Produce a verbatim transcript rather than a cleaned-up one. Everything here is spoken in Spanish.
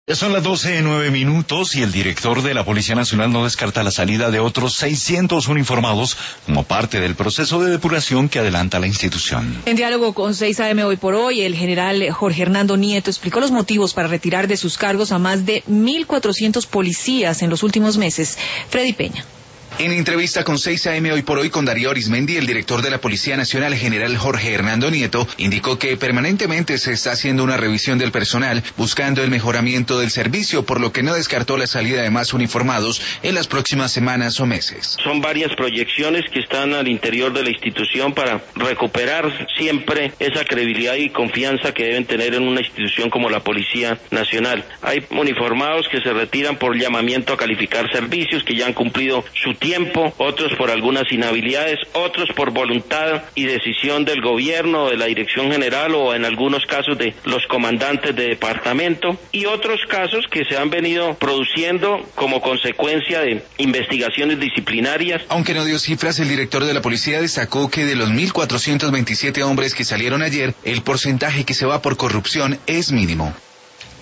Ya son las doce, nueve minutos y el director de la Policía Nacional no descarta la salida de otros seiscientos uniformados como parte del proceso de depuración que adelanta la institución. En diálogo con seis A M hoy por hoy, el general Jorge Hernando Nieto explicó los motivos para retirar de sus cargos a más de mil cuatrocientos policías en los últimos meses. Freddy Peña. En entrevista con seis A M hoy por hoy con Darío Arizmendi, el director de la Policía Nacional, general Jorge Hernando Nieto, indicó que permanentemente se está haciendo una revisión del personal buscando el mejoramiento del servicio, por lo que no descartó la salida de más uniformados en las próximas semanas o meses. Son varias proyecciones que están al interior de la institución para recuperar siempre esa credibilidad y confianza que deben tener en una institución como la Policía Nacional. Hay uniformados que se retiran por llamamiento a calificar servicios, que ya han cumplido su tiempo, otros por algunas inhabilidades, otros por voluntad y decisión del gobierno, de la dirección general o en algunos casos de los comandantes de departamento, y otros casos que se han venido produciendo como consecuencia de investigaciones disciplinarias. Aunque no dio cifras, el director de la policía destacó que de los mil cuatrocientos veintisiete hombres que salieron ayer, el porcentaje que se va por corrupción es mínimo.